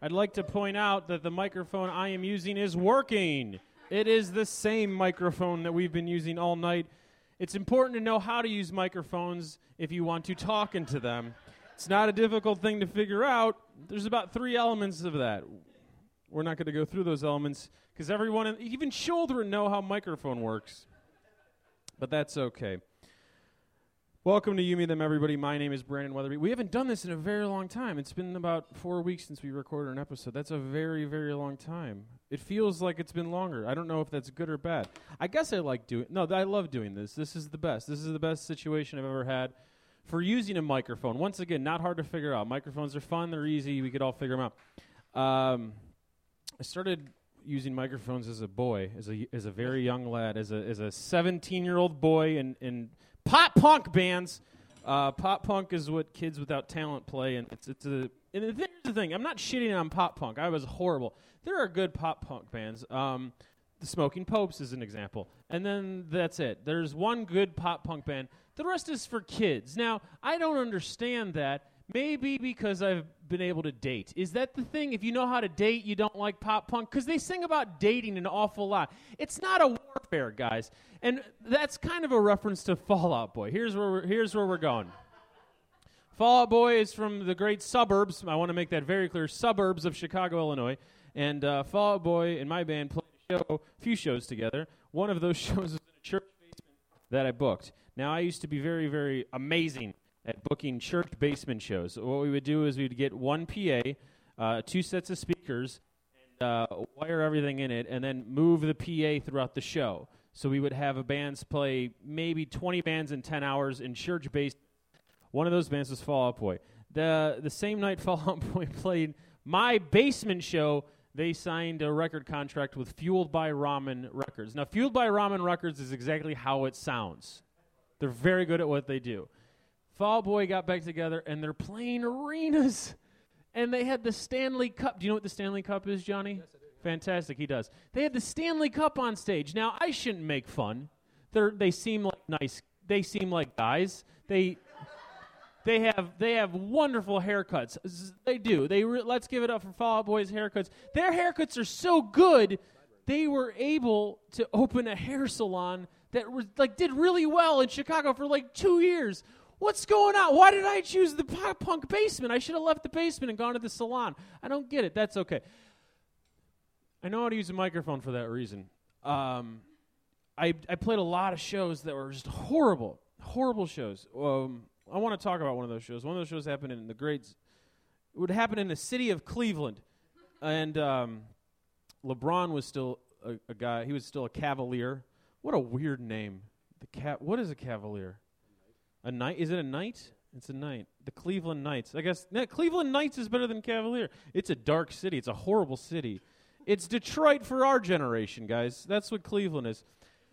I'd like to point out that the microphone I am using is working. It is the same microphone that we've been using all night. It's important to know how to use microphones if you want to talk into them. It's not a difficult thing to figure out. There's about 3 elements of that. We're not going to go through those elements because everyone, even children, know how microphone works. But that's okay. Welcome to You Me Them, everybody. My name is Brandon Weatherby. We haven't done this in a very long time. It's been about 4 weeks since we recorded an episode. That's a very, very long time. It feels like it's been longer. I don't know if that's good or bad. I guess I like doing... No, I love doing this. This is the best. This is the best situation I've ever had for using a microphone. Once again, not hard to figure out. Microphones are fun. They're easy. We could all figure them out. I started using microphones as a boy, as a very young lad, as a 17-year-old boy in pop punk bands. Pop punk is what kids without talent play, and here's the thing. I'm not shitting on pop punk. I was horrible. There are good pop punk bands. The Smoking Popes is an example, and then that's it. There's one good pop punk band. The rest is for kids. Now, I don't understand that. Maybe because I've been able to date. Is that the thing? If you know how to date, you don't like pop punk? Because they sing about dating an awful lot. It's not a warfare, guys. And that's kind of a reference to Fall Out Boy. Here's where we're going. Fall Out Boy is from the great suburbs. I want to make that very clear. Suburbs of Chicago, Illinois. And Fall Out Boy and my band played a few shows together. One of those shows was in a church basement that I booked. Now, I used to be very, very amazing at booking church basement shows. What we would do is we'd get one PA, 2 sets of speakers, and wire everything in it, and then move the PA throughout the show. So we would have bands play maybe 20 bands in 10 hours in church basement. One of those bands was Fall Out Boy. The same night Fall Out Boy played my basement show, they signed a record contract with Fueled by Ramen Records. Now, Fueled by Ramen Records is exactly how it sounds. They're very good at what they do. Fall Out Boy got back together, and they're playing arenas. And they had the Stanley Cup. Do you know what the Stanley Cup is, Johnny? Yes, I do. Fantastic, he does. They had the Stanley Cup on stage. Now, I shouldn't make fun. They seem like nice. They seem like guys. They have wonderful haircuts. They do. Let's give it up for Fall Out Boy's haircuts. Their haircuts are so good, they were able to open a hair salon that did really well in Chicago for 2 years. What's going on? Why did I choose the pop punk basement? I should have left the basement and gone to the salon. I don't get it. That's okay. I know how to use a microphone for that reason. I played a lot of shows that were just horrible shows. I want to talk about one of those shows. One of those shows happened in it would happen in the city of Cleveland. And LeBron was still a guy. He was still a Cavalier. What a weird name. What is a Cavalier? A knight? Is it a knight? It's a knight. The Cleveland Knights. I guess Cleveland Knights is better than Cavalier. It's a dark city. It's a horrible city. It's Detroit for our generation, guys. That's what Cleveland is.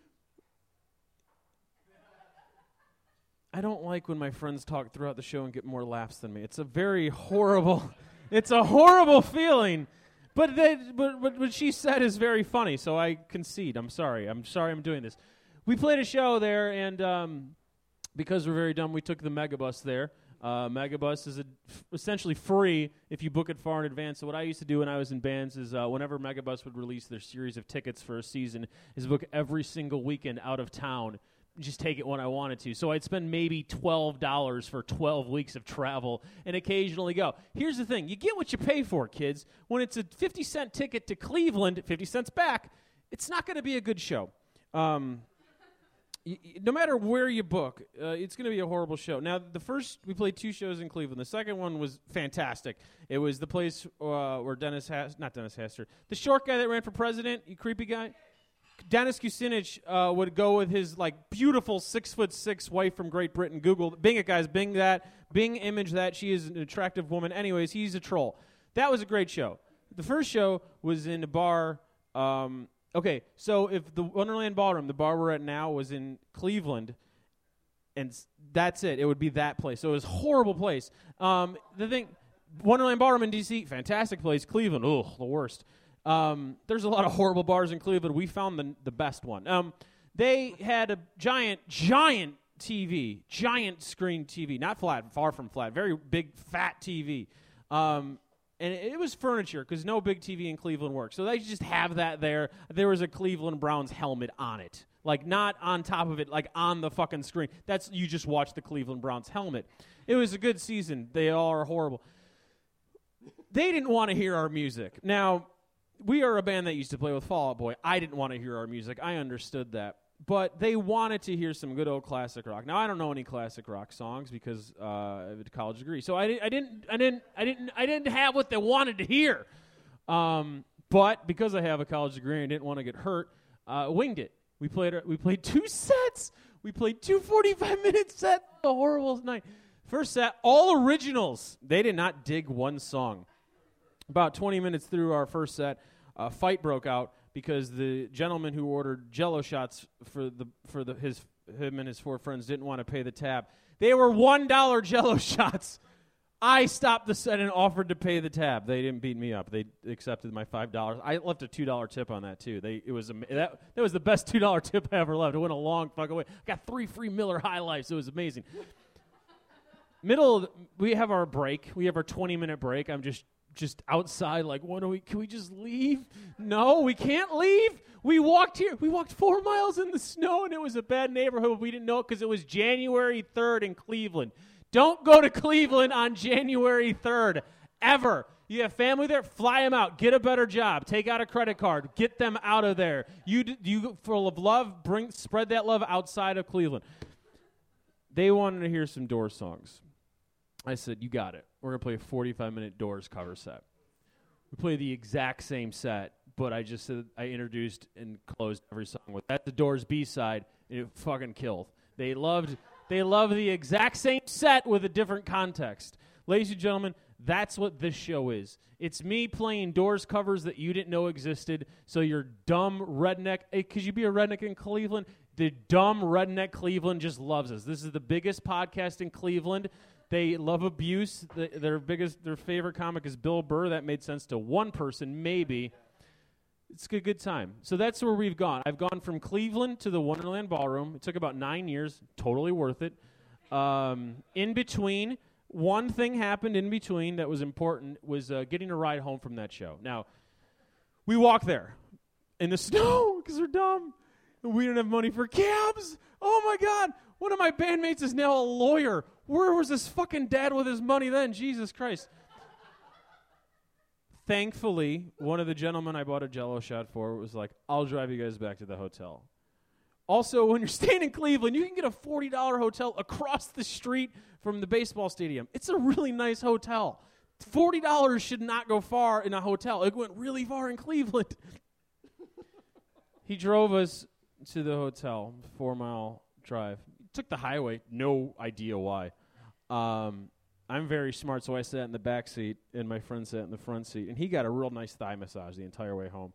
I don't like when my friends talk throughout the show and get more laughs than me. It's a very horrible... It's a horrible feeling. But what she said is very funny, so I concede. I'm sorry I'm doing this. We played a show there, and... because we're very dumb, we took the Megabus there. Megabus is essentially free if you book it far in advance. So what I used to do when I was in bands is whenever Megabus would release their series of tickets for a season, is book every single weekend out of town, just take it when I wanted to. So I'd spend maybe $12 for 12 weeks of travel and occasionally go. Here's the thing. You get what you pay for, kids. When it's a 50-cent ticket to Cleveland, 50 cents back, it's not going to be a good show. No matter where you book, it's going to be a horrible show. Now, we played 2 shows in Cleveland. The second one was fantastic. It was the place where not Dennis Hastert, the short guy that ran for president, you creepy guy, Dennis Kucinich would go with his beautiful 6'6" wife from Great Britain. Google, Bing it, guys, Bing image that. She is an attractive woman. Anyways, he's a troll. That was a great show. The first show was in a bar. Okay, so if the Wonderland Ballroom, the bar we're at now, was in Cleveland, and that's it would be that place. So it was a horrible place. The thing, Wonderland Ballroom in D.C., fantastic place. Cleveland, the worst. There's a lot of horrible bars in Cleveland. We found the best one. They had a giant TV, giant screen TV, not flat, far from flat, very big, fat TV. And it was furniture because no big TV in Cleveland works. So they just have that there. There was a Cleveland Browns helmet on it. Like, not on top of it, like on the fucking screen. You just watch the Cleveland Browns helmet. It was a good season. They all are horrible. They didn't want to hear our music. Now, we are a band that used to play with Fall Out Boy. I didn't want to hear our music. I understood that. But they wanted to hear some good old classic rock. Now, I don't know any classic rock songs because I have a college degree. So I didn't have what they wanted to hear. But because I have a college degree and didn't want to get hurt, winged it. We played 2 sets. We played 2 45-minute sets. A horrible night. First set, all originals. They did not dig one song. About 20 minutes through our first set, a fight broke out because the gentleman who ordered Jello shots for him and his 4 friends didn't want to pay the tab. They were $1 Jello shots. I stopped the set and offered to pay the tab. They didn't beat me up. They accepted my $5. I left a $2 tip on that too. That was the best $2 tip I ever left. It went a long fucking way. I got 3 free Miller High Lifes. It was amazing. We have our break. We have our 20-minute break. I'm just outside like, can we just leave? No, we can't leave. We walked 4 miles in the snow, and it was a bad neighborhood. We didn't know it because it was January 3rd in Cleveland. Don't go to Cleveland on January 3rd, ever. You have family there, fly them out. Get a better job. Take out a credit card. Get them out of there. You full of love, spread that love outside of Cleveland. They wanted to hear some Doors songs. I said, you got it. We're going to play a 45-minute Doors cover set. We play the exact same set, but I just said I introduced and closed every song with that. The Doors B-side, and it fucking killed. They loved the exact same set with a different context. Ladies and gentlemen, that's what this show is. It's me playing Doors covers that you didn't know existed, so your dumb redneck, could you be a redneck in Cleveland? The dumb redneck Cleveland just loves us. This is the biggest podcast in Cleveland. They love abuse. Their favorite comic is Bill Burr. That made sense to one person, maybe. It's a good time. So that's where we've gone. I've gone from Cleveland to the Wonderland Ballroom. It took about 9 years. Totally worth it. In between, one thing happened in between that was important was getting a ride home from that show. Now, we walk there in the snow because we're dumb. We didn't have money for cabs. Oh, my God. One of my bandmates is now a lawyer. Where was this fucking dad with his money then? Jesus Christ. Thankfully, one of the gentlemen I bought a Jello shot for was like, I'll drive you guys back to the hotel. Also, when you're staying in Cleveland, you can get a $40 hotel across the street from the baseball stadium. It's a really nice hotel. $40 should not go far in a hotel. It went really far in Cleveland. He drove us to the hotel, 4-mile drive. Took the highway, no idea why. I'm very smart, so I sat in the back seat, and my friend sat in the front seat, and he got a real nice thigh massage the entire way home.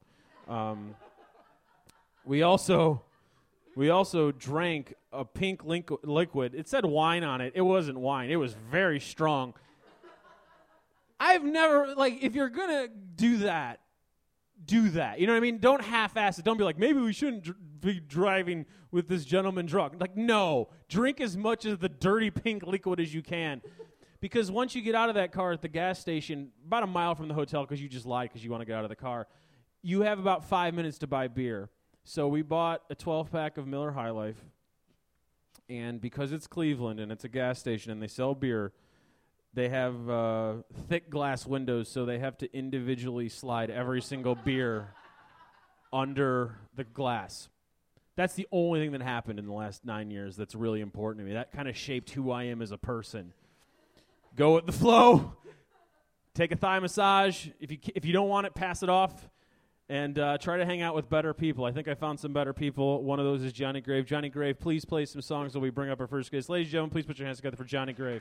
We also drank a pink liquid. It said wine on it. It wasn't wine. It was very strong. I've never, if you're going to do that. You know what I mean? Don't half-ass it. Don't be like, maybe we shouldn't be driving with this gentleman drunk. Like, no. Drink as much of the dirty pink liquid as you can. Because once you get out of that car at the gas station, about a mile from the hotel, because you just lied because you want to get out of the car, you have about 5 minutes to buy beer. So we bought a 12-pack of Miller High Life. And because it's Cleveland and it's a gas station and they sell beer, they have thick glass windows, so they have to individually slide every single beer under the glass. That's the only thing that happened in the last 9 years that's really important to me. That kind of shaped who I am as a person. Go with the flow. Take a thigh massage. If you don't want it, pass it off. And try to hang out with better people. I think I found some better people. One of those is Johnny Grave. Johnny Grave, please play some songs while we bring up our first guest. Ladies and gentlemen, please put your hands together for Johnny Grave.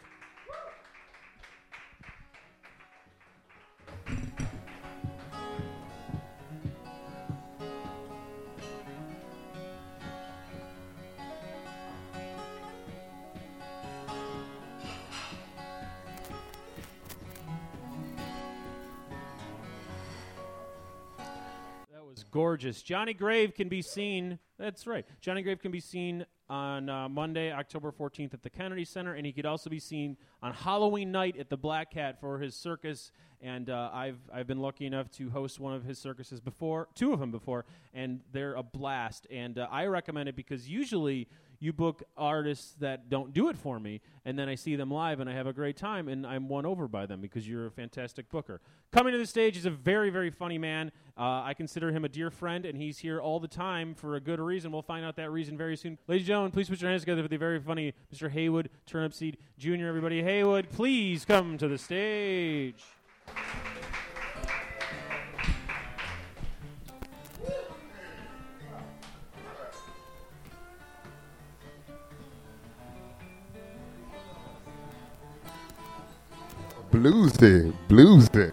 Gorgeous. Johnny Grave can be seen, that's right, Johnny Grave can be seen on Monday, October 14th at the Kennedy Center, and he could also be seen on Halloween night at the Black Cat for his circus And I've been lucky enough to host one of his circuses before, 2 of them before, and they're a blast. And I recommend it because usually you book artists that don't do it for me, and then I see them live and I have a great time, and I'm won over by them because you're a fantastic booker. Coming to the stage is a very, very funny man. I consider him a dear friend, and he's here all the time for a good reason. We'll find out that reason very soon. Ladies and gentlemen, please put your hands together for the very funny Mr. Haywood Turnipseed Jr. Everybody, Haywood, please come to the stage. Bluesy.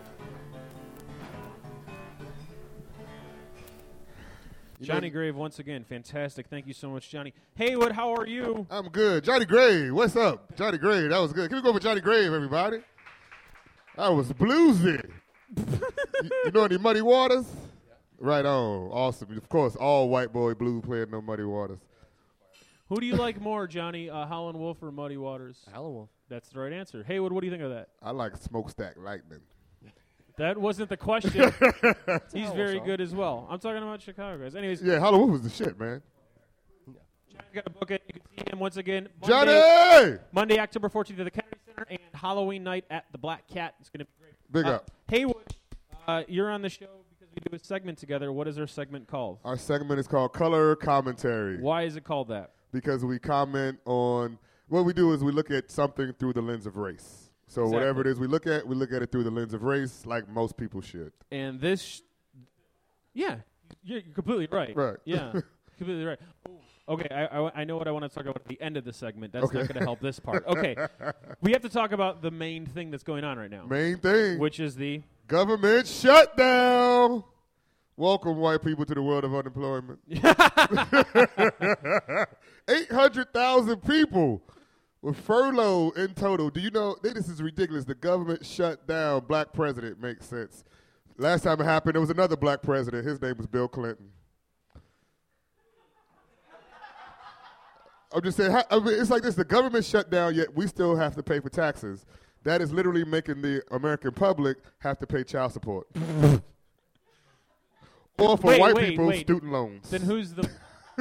Johnny Grave, once again, fantastic. Thank you so much, Johnny. Haywood, how are you? I'm good. Johnny Grave, what's up? Johnny Grave, that was good. Can we go for Johnny Grave, everybody? That was bluesy. you know any Muddy Waters? Yeah. Right on. Awesome. Of course, all white boy blues playing no Muddy Waters. Who do you like more, Johnny, Howlin' Wolf or Muddy Waters? Howlin' Wolf. That's the right answer. Haywood, what do you think of that? I like Smokestack Lightning. That wasn't the question. He's very good as well. I'm talking about Chicago guys. Anyways. Yeah, Howlin' Wolf was the shit, man. Johnny got a book it. You can see him once again. Monday, October 14th at the Kennedy Center, and Halloween night at the Black Cat. It's going to be great. Big up. Haywood, you're on the show because we do a segment together. What is our segment called? Our segment is called Color Commentary. Why is it called that? Because we comment on, what we do is we look at something through the lens of race. So whatever it is we look at it through the lens of race, like most people should. And this, you're completely right. Right. Yeah, completely right. Okay, I know what I want to talk about at the end of the segment. That's not going to help this part. Okay, we have to talk about the main thing that's going on right now. Main thing. Which is the government shutdown. Welcome, white people, to the world of unemployment. 800,000 people were furloughed in total. Do you know, this is ridiculous. The government shut down. Black president makes sense. Last time it happened, there was another black president. His name was Bill Clinton. I'm just saying, it's like this. The government shut down, yet we still have to pay for taxes. That is literally making the American public have to pay child support. Or for white people, student loans. Then who's the...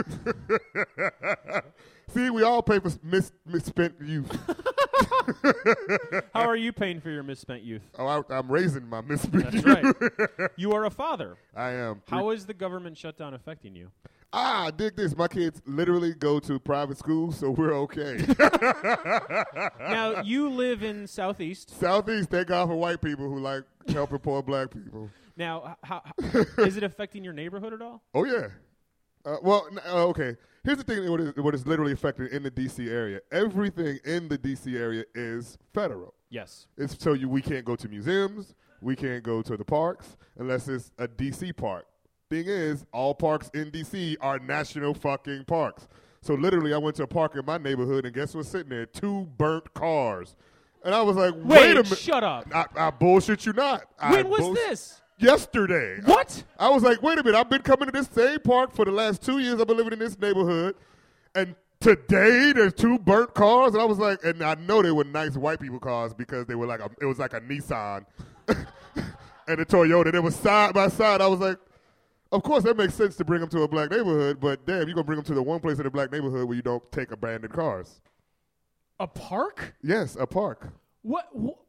See, we all pay for misspent youth. How are you paying for your misspent youth? Oh, I'm raising my misspent youth. That's right. You are a father. I am. How is the government shutdown affecting you? Dig this. My kids literally go to private school, so we're okay. Now, you live in Southeast. Southeast, thank God for white people who like helping poor black people. Now, how is it affecting your neighborhood at all? Oh, yeah. Okay. Here's the thing, what is literally affected in the D.C. area. Everything in the D.C. area is federal. Yes. We can't go to museums. We can't go to the parks unless it's a D.C. park. Thing is, all parks in D.C. are national fucking parks. So literally, I went to a park in my neighborhood, and guess what's sitting there? 2 burnt cars. And I was like, wait a minute. Shut up. I bullshit you not. When was this? Yesterday. What? I was like, wait a minute. I've been coming to this same park for the last 2 years. I've been living in this neighborhood. And today, there's 2 burnt cars. And I was like, and I know they were nice white people cars because they were it was like a Nissan and a Toyota. They were side by side. I was like, of course, that makes sense to bring them to a black neighborhood, but damn, you're going to bring them to the one place in a black neighborhood where you don't take abandoned cars. A park? Yes, a park. What?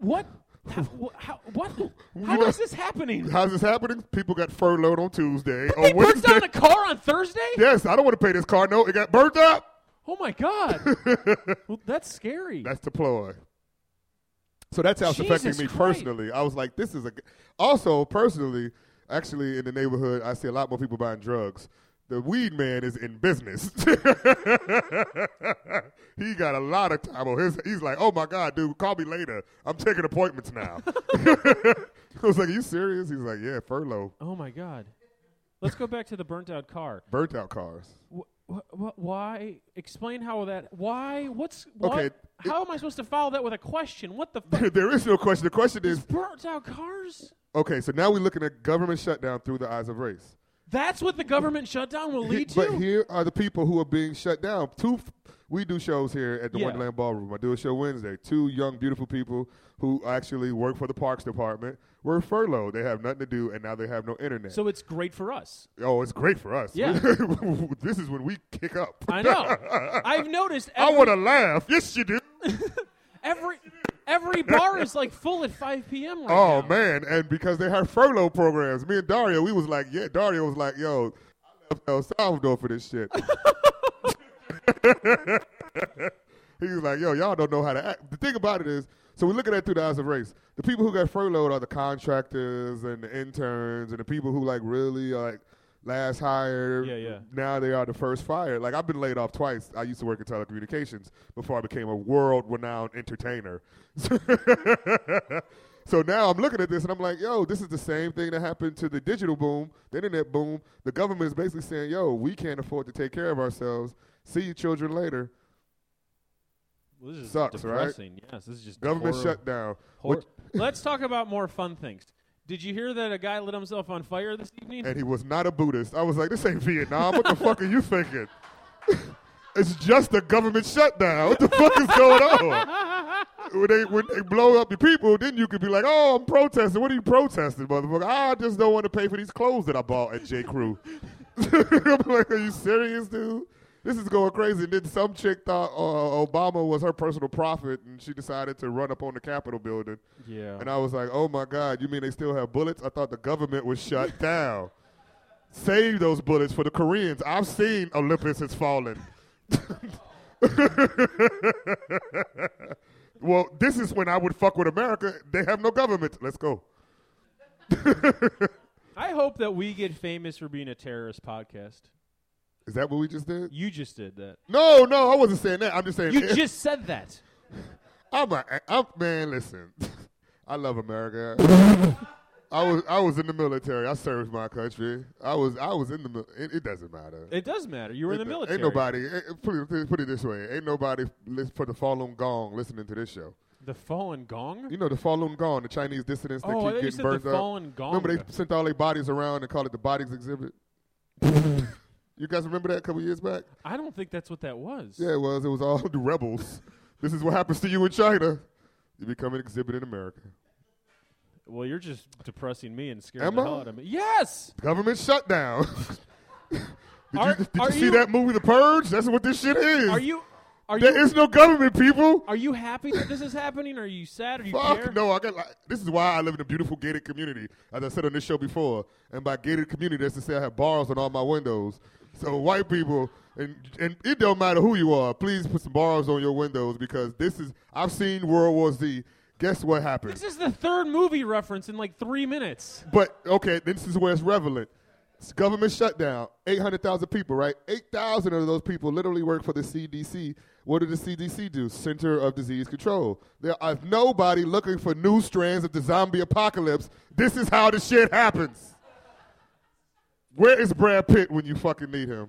How is this happening? How's this happening? People got furloughed on Tuesday. But they burnt down a car on Thursday? Yes, I don't want to pay this car. No, it got burnt up. Oh, my God. Well, that's scary. That's the ploy. So that's how it's affecting me personally. I was like, this is also, personally, actually, in the neighborhood, I see a lot more people buying drugs. The weed man is in business. He got a lot of time on his. He's like, oh, my God, dude, call me later. I'm taking appointments now. I was like, are you serious? He's like, yeah, furlough. Oh, my God. Let's go back to the burnt-out car. Burnt-out cars. Why? Explain how that. Why? Okay. How am I supposed to follow that with a question? What the fuck? There is no question. The question is burnt-out cars? Okay, so now we're looking at government shutdown through the eyes of race. That's what the government shutdown will lead to? But here are the people who are being shut down. We do shows here at the Wonderland Ballroom. I do a show Wednesday. 2 young, beautiful people who actually work for the Parks Department were furloughed. They have nothing to do, and now they have no internet. So it's great for us. Oh, it's great for us. Yeah. This is when we kick up. I know. I've noticed. I want to laugh. Yes, you do. Every bar is like full at 5 p.m. right now. Oh, man. And because they have furlough programs, me and Dario, we was like, yeah, Dario was like, yo, I left El Salvador for this shit. He was like, yo, y'all don't know how to act. The thing about it is, so we're looking at through the eyes of race. The people who got furloughed are the contractors and the interns and the people who like really like last hired. Yeah. Now they are the first fired. Like I've been laid off twice. I used to work in telecommunications before I became a world-renowned entertainer. So now I'm looking at this and I'm like, yo, this is the same thing that happened to the digital boom, the internet boom. The government is basically saying, yo, we can't afford to take care of ourselves. See you children later. Well, this is Sucks, depressing. Right? Yes, this is just government shutdown. Let's talk about more fun things. Did you hear that a guy lit himself on fire this evening? And he was not a Buddhist. I was like, this ain't Vietnam. What the fuck are you thinking? It's just a government shutdown. What the fuck is going on? When they blow up the people, then you could be like, oh, I'm protesting. What are you protesting, motherfucker? I just don't want to pay for these clothes that I bought at J. Crew. I'm like, are you serious, dude? This is going crazy. And then some chick thought Obama was her personal prophet, and she decided to run up on the Capitol building. Yeah. And I was like, oh, my God, you mean they still have bullets? I thought the government was shut down. Save those bullets for the Koreans. I've seen Olympus has fallen. Well, this is when I would fuck with America. They have no government. Let's go. I hope that we get famous for being a terrorist podcast. Is that what we just did? You just did that. No, I wasn't saying that. I'm just saying. You just said that. Man, listen. I love America. I was in the military. I served my country. I was in the military. It doesn't matter. It does matter. You were in the military. Ain't nobody. Put it this way. Ain't nobody for the Falun Gong listening to this show. The Falun Gong? You know the Falun Gong, the Chinese dissidents that keep getting burned up. Falun Gong. Remember they sent all their bodies around and called it the bodies exhibit? You guys remember that a couple years back? I don't think that's what that was. Yeah, it was. It was all the rebels. This is what happens to you in China. You become an exhibit in America. Well, you're just depressing me and scaring Am the I? hell out of me. Yes! Government shutdown. Did you see you- that movie, The Purge? That's what this shit is. There is no government, people. Are you happy that this is happening? Are you sad? Are you Fuck care? no. This is why I live in a beautiful gated community, as I said on this show before. And by gated community, that's to say I have bars on all my windows. So white people, and it don't matter who you are, please put some bars on your windows because I've seen World War Z. Guess what happened? This is the third movie reference in like 3 minutes. But, okay, this is where it's relevant. It's government shutdown, 800,000 people, right? 8,000 of those people literally work for the CDC. What did the CDC do? Center of Disease Control. There is nobody looking for new strands of the zombie apocalypse. This is how the shit happens. Where is Brad Pitt when you fucking need him?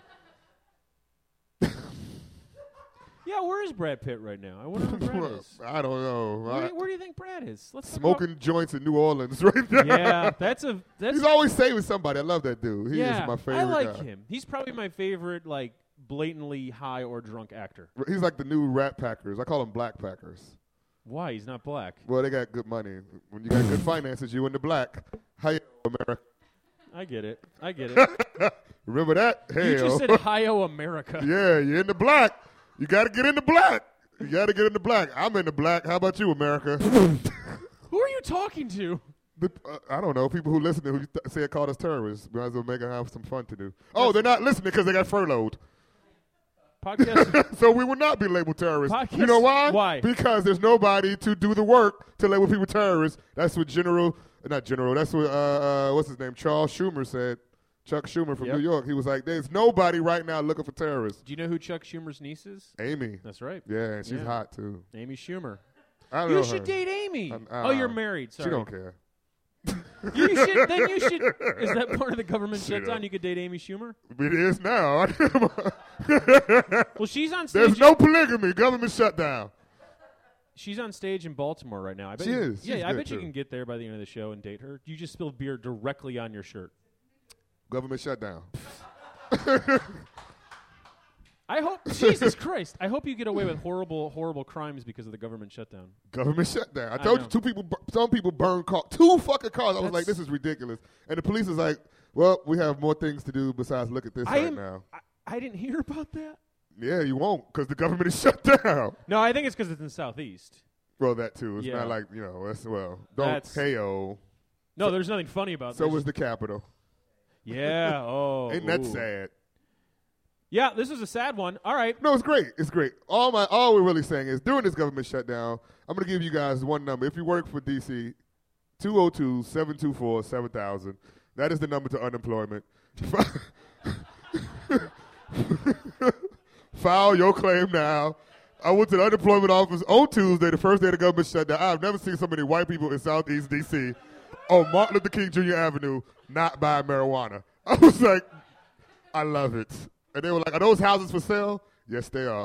Yeah, where is Brad Pitt right now? I wonder where Brad is. I don't know. Where do you think Brad is? Let's smoking joints in New Orleans right now. Yeah, that's He's always saving somebody. I love that dude. He is my favorite I like guy. him. He's probably my favorite, like, blatantly high or drunk actor. He's like the new Rat Packers. I call them Black Packers. Why? He's not black. Well, they got good money. When you got good finances, you in the black. Hi, America. I get it. Remember that? Hey, You just said hi-yo America. Yeah, you're in the black. You got to get in the black. You got to get in the black. I'm in the black. How about you, America? Who are you talking to? I don't know. People who listen to who say it called us terrorists. Might as well make them have some fun to do. Oh, they're not listening because they got furloughed. Podcast. So we will not be labeled terrorists. Podcast. You know why? Why? Because there's nobody to do the work to label people terrorists. That's what that's what, what's his name? Charles Schumer said. Chuck Schumer from New York. He was like, there's nobody right now looking for terrorists. Do you know who Chuck Schumer's niece is? Amy. That's right. Yeah, and she's hot, too. Amy Schumer. I don't know You should her. date Amy. Oh, you're married. Sorry. She don't care. You should. Is that part of the government shutdown? You could date Amy Schumer? It is now. Well, she's on stage. There's no polygamy. Government shutdown. She's on stage in Baltimore right now. I bet She you, is. Yeah, She's I good, bet you too. can get there by the end of the show and date her. You just spill beer directly on your shirt. Government shutdown. I hope, Jesus Christ, I hope you get away with horrible, horrible crimes because of the government shutdown. Government shutdown. I I told know. you some people burned cars. 2 fucking cars. I was like, That's- this is ridiculous. And the police is like, well, we have more things to do besides look at this now. I didn't hear about that. Yeah, you won't because the government is shut down. No, I think it's because it's in the southeast. Well, that too. It's Yeah. not like, don't That's- KO. No, there's nothing funny about So this. was the Capitol. Yeah. Oh. Ain't that ooh. sad? Yeah, this is a sad one. All right. No, it's great. It's great. All we're really saying is during this government shutdown, I'm going to give you guys one number. If you work for DC, 202-724-7000. That is the number to unemployment. File your claim now. I went to the unemployment office on Tuesday, the first day of the government shutdown. I've never seen so many white people in Southeast D.C. on Martin Luther King Jr. Avenue not buying marijuana. I was like, I love it. And they were like, are those houses for sale? Yes, they are.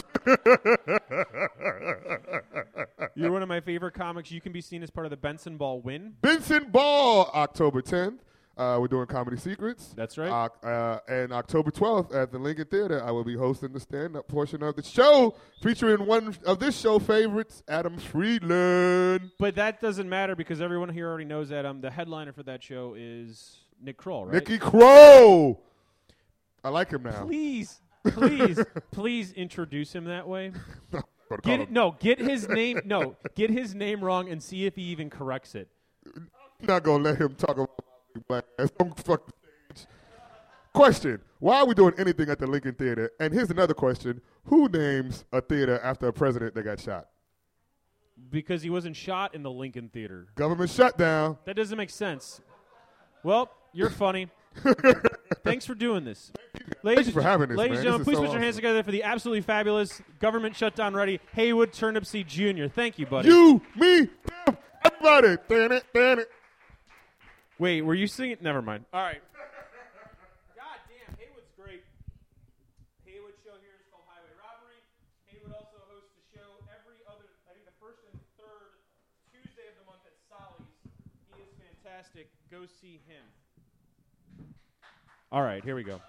You're one of my favorite comics. You can be seen as part of the Benson Ball win. Benson Ball, October 10th. We're doing Comedy Secrets. That's right. And October 12th at the Lincoln Theater, I will be hosting the stand-up portion of the show, featuring one of this show favorites, Adam Friedland. But that doesn't matter because everyone here already knows that the headliner for that show is Nick Kroll, right? Nicky Crow. I like him now. Please introduce him that way. Get Get his name wrong and see if he even corrects it. Not gonna let him talk about black ass. Don't fuck the stage. Question: why are we doing anything at the Lincoln Theater? And here's another question: who names a theater after a president that got shot? Because he wasn't shot in the Lincoln Theater. Government shutdown. That doesn't make sense. Well, you're funny. Thanks for doing this. Thank you for having this, Ladies and man. gentlemen, This please is put so your hands together for the absolutely fabulous government shutdown ready Haywood Turnipseed Jr. Thank you, buddy. You, me, them, everybody. Damn it. Wait, were you singing? Never mind. All right. God damn, Haywood's great. Haywood's show here is called Highway Robbery. Haywood also hosts the show every other, I think the first and third Tuesday of the month at Solly's. He is fantastic. Go see him. All right, here we go.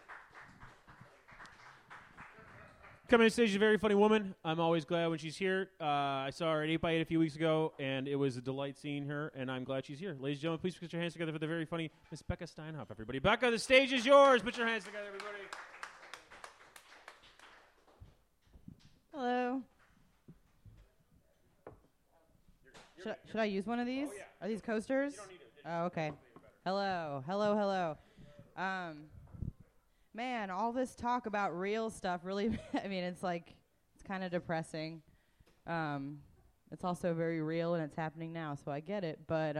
Coming to stage is a very funny woman. I'm always glad when she's here. I saw her at 8x8 a few weeks ago, and it was a delight seeing her, and I'm glad she's here. Ladies and gentlemen, please put your hands together for the very funny Miss Becca Steinhoff, everybody. Becca, the stage is yours. Put your hands together, everybody. Hello. Should I use one of these? Oh, yeah. Are these coasters? You don't need it. Oh, okay. Hello. Man, all this talk about real stuff really, I mean, it's kind of depressing. It's also very real and it's happening now, so I get it. But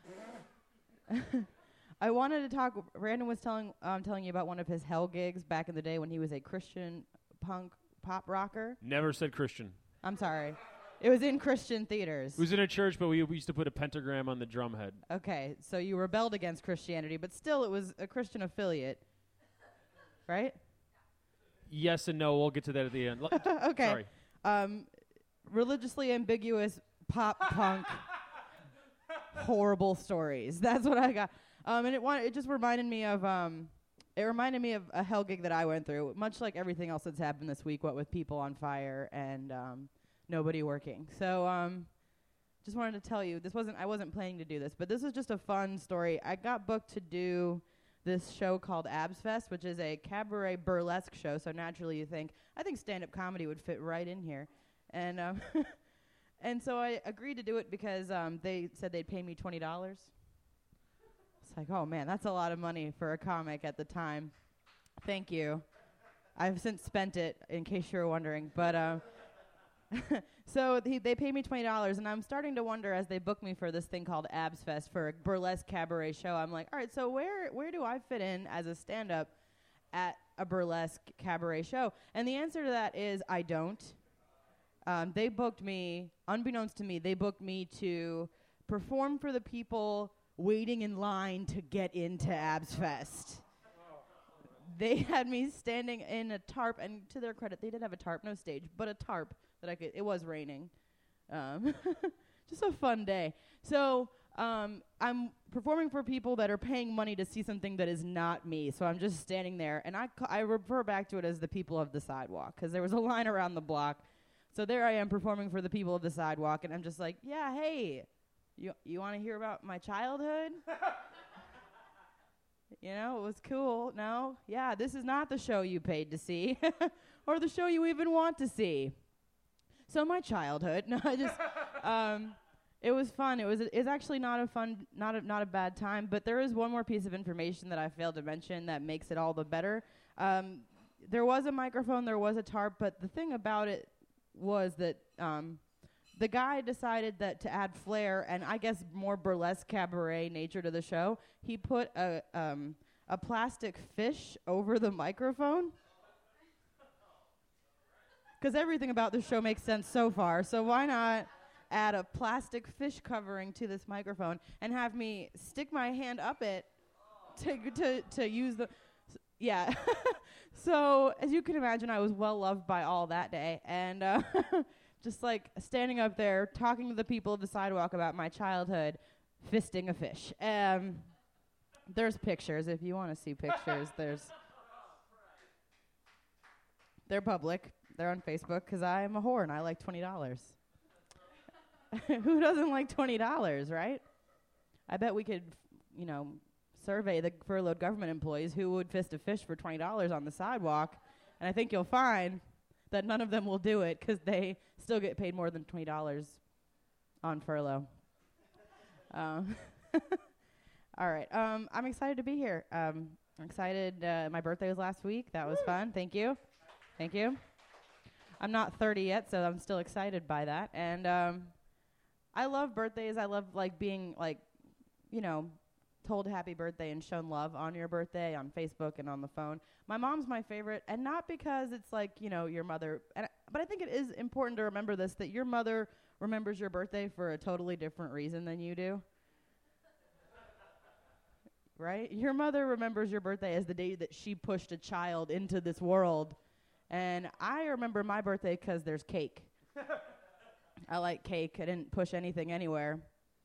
I wanted to talk, Brandon was telling you about one of his hell gigs back in the day when he was a Christian punk pop rocker. Never said Christian. I'm sorry. It was in Christian theaters. It was in a church, but we used to put a pentagram on the drum head. Okay, so you rebelled against Christianity, but still it was a Christian affiliate, right? Yes and no. We'll get to that at the end. Okay. Sorry. Religiously ambiguous pop punk horrible stories. That's what I got. And it just reminded me of a hell gig that I went through, much like everything else that's happened this week, what with people on fire and nobody working. So just wanted to tell you, I wasn't planning to do this, but this is just a fun story. I got booked to do this show called Abs Fest, which is a cabaret burlesque show. So naturally I think stand-up comedy would fit right in here. And and so I agreed to do it because they said they'd pay me $20. It's like, oh man, that's a lot of money for a comic at the time. Thank you. I've since spent it, in case you were wondering. But so they paid me $20, and I'm starting to wonder as they book me for this thing called Abs Fest for a burlesque cabaret show. I'm like, all right, so where do I fit in as a stand-up at a burlesque cabaret show? And the answer to that is I don't. They booked me, unbeknownst to me, they booked me to perform for the people waiting in line to get into Abs Fest. They had me standing in a tarp, and to their credit, they did have a tarp, no stage, but a tarp that it was raining. Just a fun day. So I'm performing for people that are paying money to see something that is not me. So I'm just standing there, and I refer back to it as the people of the sidewalk, because there was a line around the block. So there I am performing for the people of the sidewalk, and I'm just like, yeah, hey, you want to hear about my childhood? You know, it was cool. No? Yeah, this is not the show you paid to see or the show you even want to see. So my childhood. No, I just it was fun. It's actually not a bad time, but there is one more piece of information that I failed to mention that makes it all the better. There was a microphone, there was a tarp, but the thing about it was that the guy decided that to add flair and I guess more burlesque cabaret nature to the show, he put a plastic fish over the microphone. Because everything about the show makes sense so far, so why not add a plastic fish covering to this microphone and have me stick my hand up it to use the... Yeah. So, as you can imagine, I was well loved by all that day. And just like standing up there, talking to the people of the sidewalk about my childhood, fisting a fish. There's pictures. If you want to see pictures, they're public. They're on Facebook because I am a whore and I like $20. Who doesn't like $20, right? I bet we could, survey the furloughed government employees who would fist a fish for $20 on the sidewalk, and I think you'll find that none of them will do it because they still get paid more than $20 on furlough. All right. I'm excited to be here. I'm excited. My birthday was last week. That was fun. Thank you. Thank you. I'm not 30 yet, so I'm still excited by that. And I love birthdays. I love being told happy birthday and shown love on your birthday on Facebook and on the phone. My mom's my favorite, and not because it's your mother, but I think it is important to remember this, that your mother remembers your birthday for a totally different reason than you do. Right? Your mother remembers your birthday as the day that she pushed a child into this world, and I remember my birthday because there's cake. I like cake. I didn't push anything anywhere.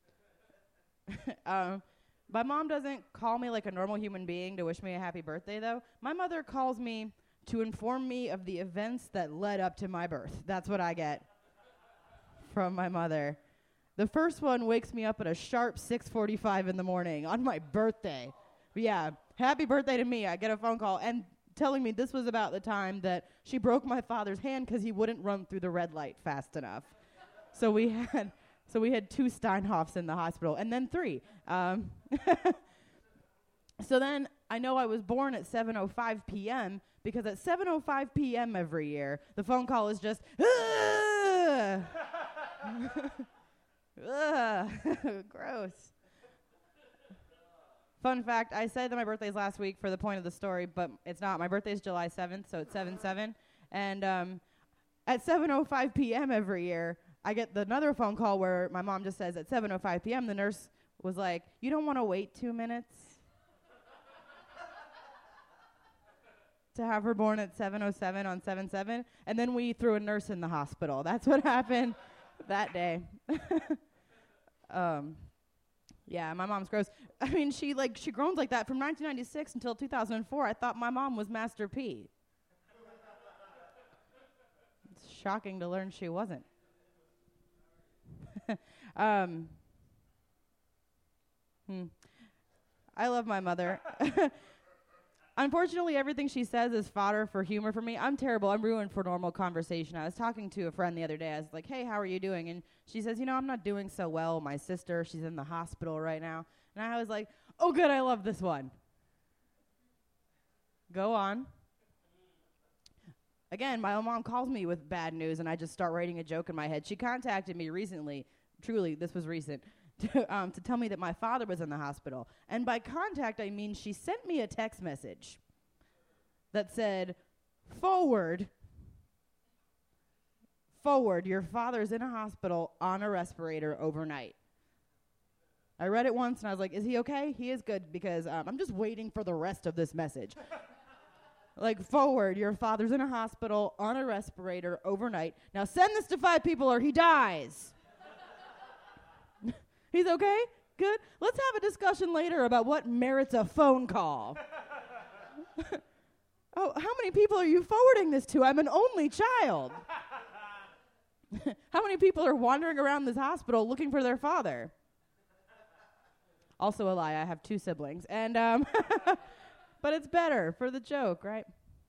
My mom doesn't call me like a normal human being to wish me a happy birthday, though. My mother calls me to inform me of the events that led up to my birth. That's what I get from my mother. The first one wakes me up at a sharp 6:45 in the morning on my birthday. But yeah, happy birthday to me. I get a phone call and telling me this was about the time that she broke my father's hand because he wouldn't run through the red light fast enough. So we had 2 Steinhoffs in the hospital, and then 3. So then I know I was born at 7:05 p.m. because at 7:05 p.m. every year, the phone call is just, gross. Fun fact, I said that my birthday's last week for the point of the story, but it's not. My birthday's July 7th, so it's 7/7. And at 7:05 p.m. every year, I get another phone call where my mom just says at 7:05 p.m. the nurse was like, "You don't want to wait 2 minutes to have her born at 7:07 on 7/7?" And then we threw a nurse in the hospital. That's what happened that day. Yeah, my mom's gross. I mean, she groans like that from 1996 until 2004. I thought my mom was Master P. It's shocking to learn she wasn't. I love my mother. Unfortunately, everything she says is fodder for humor for me. I'm terrible. I'm ruined for normal conversation. I was talking to a friend the other day. I was like, "Hey, how are you doing?" And she says, "I'm not doing so well. My sister, she's in the hospital right now." And I was like, "Oh, good. I love this one." Go on. Again, my own mom calls me with bad news, and I just start writing a joke in my head. She contacted me recently. Truly, this was recent. To tell me that my father was in the hospital. And by contact, I mean she sent me a text message that said, forward, your father's in a hospital on a respirator overnight. I read it once, and I was like, is he okay? He is good, because I'm just waiting for the rest of this message. Forward, your father's in a hospital on a respirator overnight. Now send this to 5 people or he dies. He's okay? Good. Let's have a discussion later about what merits a phone call. Oh, how many people are you forwarding this to? I'm an only child. How many people are wandering around this hospital looking for their father? Also a lie. I have 2 siblings. And but it's better for the joke, right?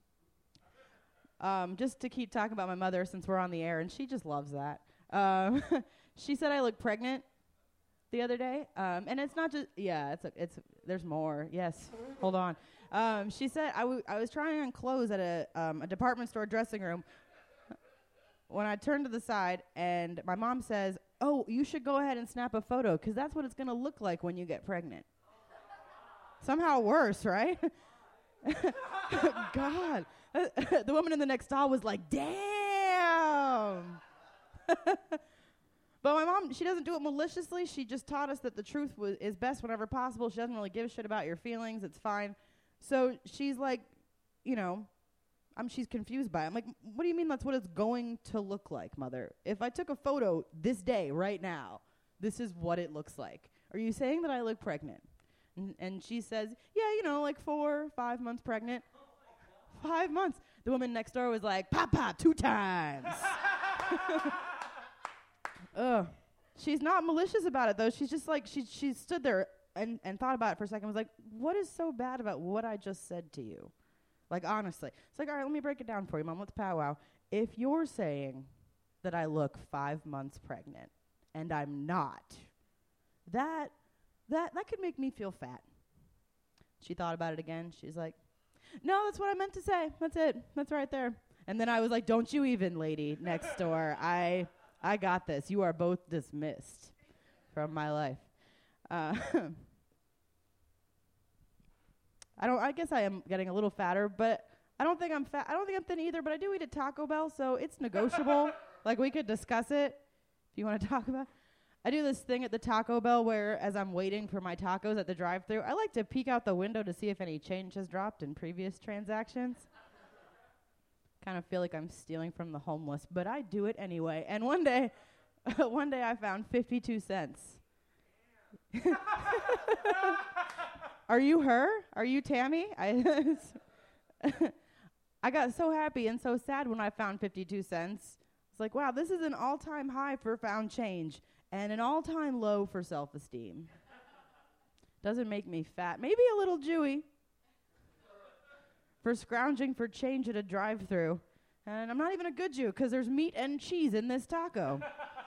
Just to keep talking about my mother since we're on the air, and she just loves that. She said I look pregnant the other day, and it's not just it's there's more. Yes, hold on. She said I was trying on clothes at a department store dressing room when I turned to the side, and my mom says, "Oh, you should go ahead and snap a photo because that's what it's gonna look like when you get pregnant." Somehow worse, right? God. The woman in the next stall was like, damn. But my mom, she doesn't do it maliciously. She just taught us that the truth is best whenever possible. She doesn't really give a shit about your feelings. It's fine. So she's like, she's confused by it. I'm like, what do you mean that's what it's going to look like, Mother? If I took a photo this day, right now, this is what it looks like. Are you saying that I look pregnant? And she says, yeah, like 4 or 5 months pregnant. 5 months. The woman next door was like, Papa, 2 times. Ugh. She's not malicious about it, though. She's just like, she stood there and thought about it for a second, was like, what is so bad about what I just said to you? Like, honestly. It's like, all right, let me break it down for you, Mom. Let's powwow. If you're saying that I look 5 months pregnant and I'm not, that could make me feel fat. She thought about it again. She's like, no, that's what I meant to say. That's it. That's right there. And then I was like, don't you even, lady next door. I got this. You are both dismissed from my life. I guess I am getting a little fatter, but I don't think I'm fat. I don't think I'm thin either, but I do eat at Taco Bell, so it's negotiable. Like, we could discuss it if you want to talk about it. I do this thing at the Taco Bell where, as I'm waiting for my tacos at the drive-thru, I like to peek out the window to see if any change has dropped in previous transactions. Kind of feel like I'm stealing from the homeless, but I do it anyway. And one day I found 52 cents. Are you her? Are you Tammy? I got so happy and so sad when I found 52 cents. It's like, wow, this is an all-time high for found change. And an all-time low for self-esteem. Doesn't make me fat. Maybe a little Jewy. For scrounging for change at a drive-thru. And I'm not even a good Jew because there's meat and cheese in this taco.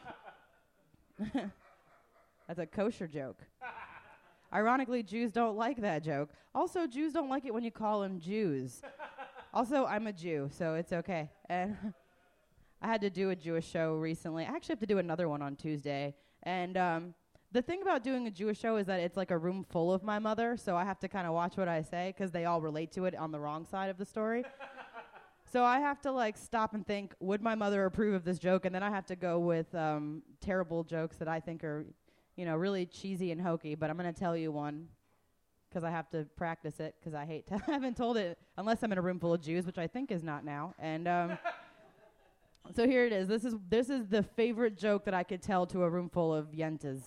That's a kosher joke. Ironically, Jews don't like that joke. Also, Jews don't like it when you call them Jews. Also, I'm a Jew, so it's okay. And I had to do a Jewish show recently. I actually have to do another one on Tuesday. And the thing about doing a Jewish show is that it's like a room full of my mother, so I have to kind of watch what I say because they all relate to it on the wrong side of the story. So I have to like stop and think, would my mother approve of this joke? And then I have to go with terrible jokes that I think are, really cheesy and hokey. But I'm going to tell you one because I have to practice it because I haven't told it unless I'm in a room full of Jews, which I think is not now. And so here it is. This is the favorite joke that I could tell to a room full of yentas.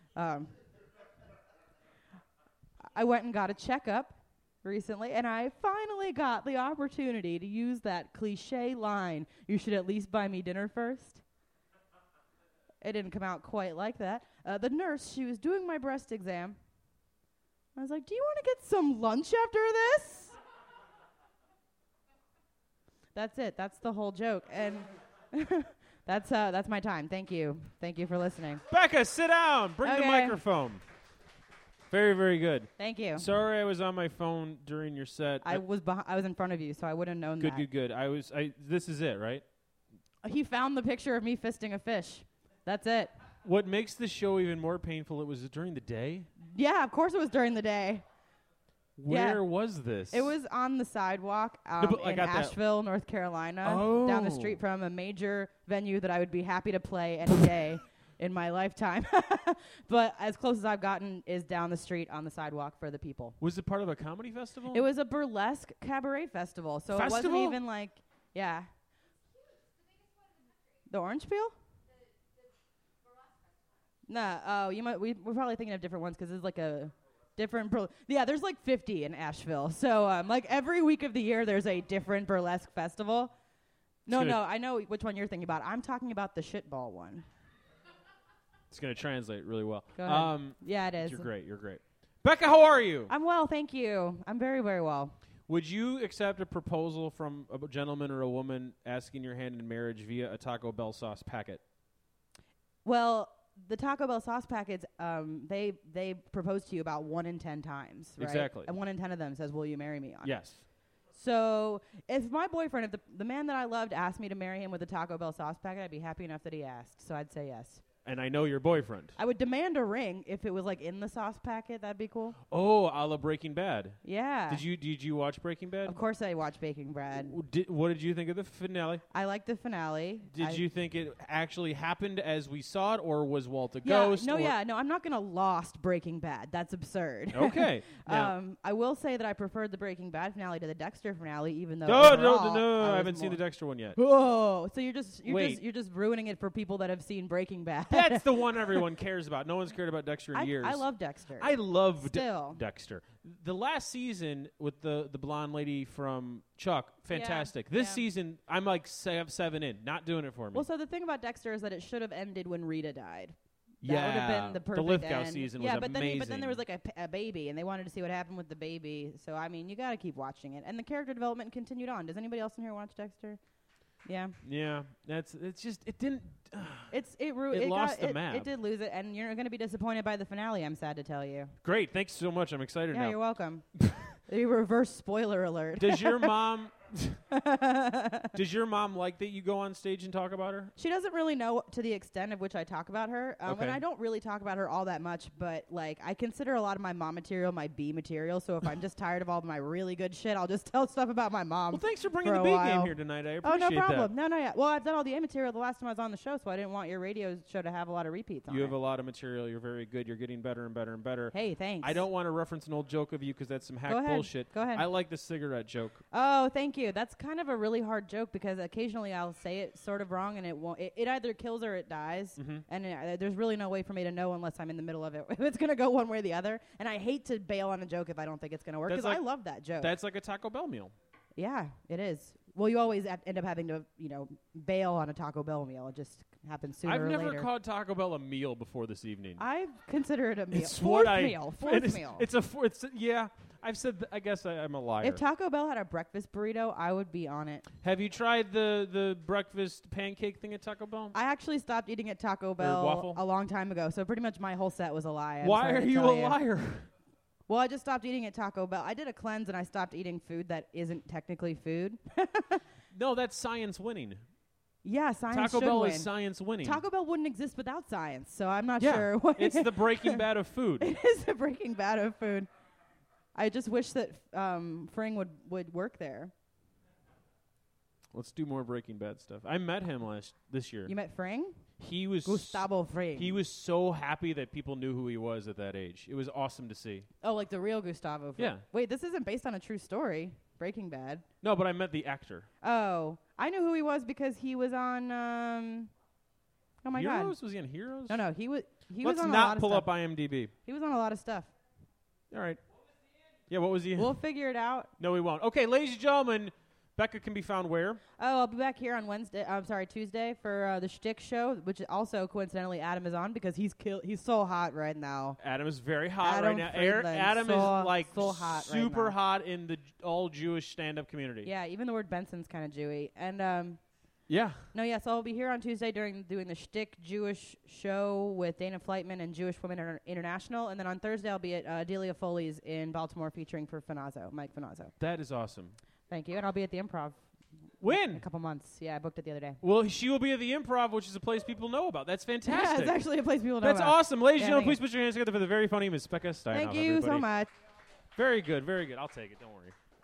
I went and got a checkup recently, and I finally got the opportunity to use that cliche line, you should at least buy me dinner first. It didn't come out quite like that. The nurse, she was doing my breast exam. I was like, do you want to get some lunch after this? That's it. That's the whole joke. And that's my time. Thank you. Thank you for listening. Becca, sit down. Bring the microphone. Very, very good. Thank you. Sorry I was on my phone during your set. I was in front of you, so I wouldn't have known that. Good. This is it, right? He found the picture of me fisting a fish. That's it. What makes the show even more painful, it was during the day? Yeah, of course it was during the day. Where was this? It was on the sidewalk in Asheville, North Carolina, down the street from a major venue that I would be happy to play any day in my lifetime. But as close as I've gotten is down the street on the sidewalk for the people. Was it part of a comedy festival? It was a burlesque cabaret festival. So it wasn't even like, yeah. The Orange Peel? Nah. Oh, we're probably thinking of different ones because there's like a different. There's like 50 in Asheville. So like every week of the year, there's a different burlesque festival. No, I know which one you're thinking about. I'm talking about the shitball one. It's going to translate really well. Go ahead. Yeah, it is. You're great. Becca, how are you? I'm well, thank you. I'm very, very well. Would you accept a proposal from a gentleman or a woman asking your hand in marriage via a Taco Bell sauce packet? Well, the Taco Bell sauce packets, they propose to you about 1 in 10 times, right? Exactly. And 1 in 10 of them says, "Will you marry me?" on it. Yes. So if my boyfriend, if the man that I loved asked me to marry him with a Taco Bell sauce packet, I'd be happy enough that he asked. So I'd say yes. And I know your boyfriend. I would demand a ring if it was like in the sauce packet. That'd be cool. Oh, a la Breaking Bad. Yeah. Did you watch Breaking Bad? Of course I watched Breaking Bad. What did you think of the finale? I liked the finale. Did you think it actually happened as we saw it, or was Walt a Yeah, ghost? no, I'm not going to lost Breaking Bad. That's absurd. Okay. I will say that I preferred the Breaking Bad finale to the Dexter finale, even though No, I haven't seen the Dexter one yet. Oh, so you're just ruining it for people that have seen Breaking Bad. That's the one everyone cares about. No one's cared about Dexter in years. I love Dexter. I love Still. Dexter. The last season with the blonde lady from Chuck, fantastic. This season, I'm like 7 in. Not doing it for me. Well, so the thing about Dexter is that it should have ended when Rita died. That would have been the perfect Lithgow end. season was amazing. But then there was like a baby, and they wanted to see what happened with the baby. So, I mean, you got to keep watching it. And the character development continued on. Does anybody else in here watch Dexter? Yeah. Yeah. It didn't. It lost the map. It did lose it, and you're going to be disappointed by the finale, I'm sad to tell you. Great. Thanks so much. I'm excited now. Yeah, you're welcome. A reverse spoiler alert. Does your mom like that you go on stage and talk about her? She doesn't really know to the extent of which I talk about her. Okay. And I don't really talk about her all that much, but like I consider a lot of my mom material my B material. So if I'm just tired of all my really good shit, I'll just tell stuff about my mom. Well, thanks for bringing the B game here tonight. I appreciate no problem. that. No, yeah. Well, I've done all the A material the last time I was on the show, so I didn't want your radio show to have a lot of repeats on it. You have a lot of material. You're very good. You're getting better and better and better. Hey, thanks. I don't want to reference an old joke of you because that's some hack bullshit. Go ahead. I like the cigarette joke. Oh, thank you. That's kind of a really hard joke because occasionally I'll say it sort of wrong and it won't. It either kills or it dies, and there's really no way for me to know unless I'm in the middle of it if it's going to go one way or the other. And I hate to bail on a joke if I don't think it's going to work because I love that joke. That's like a Taco Bell meal. Yeah, it is. Well, you always end up having to, bail on a Taco Bell meal. It just happens sooner or later. I've never called Taco Bell a meal before this evening. I consider it a meal. It's Fourth meal. Yeah. I've said I guess I'm a liar. If Taco Bell had a breakfast burrito, I would be on it. Have you tried the breakfast pancake thing at Taco Bell? I actually stopped eating at Taco Bell a long time ago, so pretty much my whole set was a lie. Why are you a liar? Well, I just stopped eating at Taco Bell. I did a cleanse and I stopped eating food that isn't technically food. No, that's science winning. Yeah, science Taco should Bell win. is science winning. Taco Bell wouldn't exist without science, so I'm not sure. It's the Breaking Bad of food. It is the Breaking Bad of food. I just wish that Fring would work there. Let's do more Breaking Bad stuff. I met him this year. You met Fring? He was Gustavo Fring. He was so happy that people knew who he was at that age. It was awesome to see. Oh, like the real Gustavo Fring. Yeah. Wait, this isn't based on a true story. Breaking Bad. No, but I met the actor. Oh, I knew who he was because he was on. Oh my God. Heroes? Was he on Heroes? No, he was. Let's on a lot not of pull stuff. up IMDb. He was on a lot of stuff. All right. Yeah, what was he in? We'll figure it out. No, we won't. Okay, ladies and gentlemen, Becca can be found where? Oh, I'll be back here on Tuesday for the Shtick show, which also coincidentally Adam is on because he's so hot right now. Adam is very hot right now. Friedland, Adam is like so hot super right now. hot in the all Jewish stand-up community. Yeah, even the word Benson's kind of Jewy. And yeah. So I'll be here on Tuesday doing the Shtick Jewish show with Dana Flightman and Jewish Women International, and then on Thursday I'll be at Delia Foley's in Baltimore featuring for Mike Finazzo. That is awesome. Thank you, and I'll be at the Improv. When? In a couple months. Yeah, I booked it the other day. Well, she will be at the Improv, which is a place people know about. That's fantastic. Yeah, it's actually a place people know That's about. awesome. Ladies and gentlemen, please put your hands together for the very funny Miss Becca Steinhoff. Thank you so much. Very good, very good. I'll take it. Don't worry.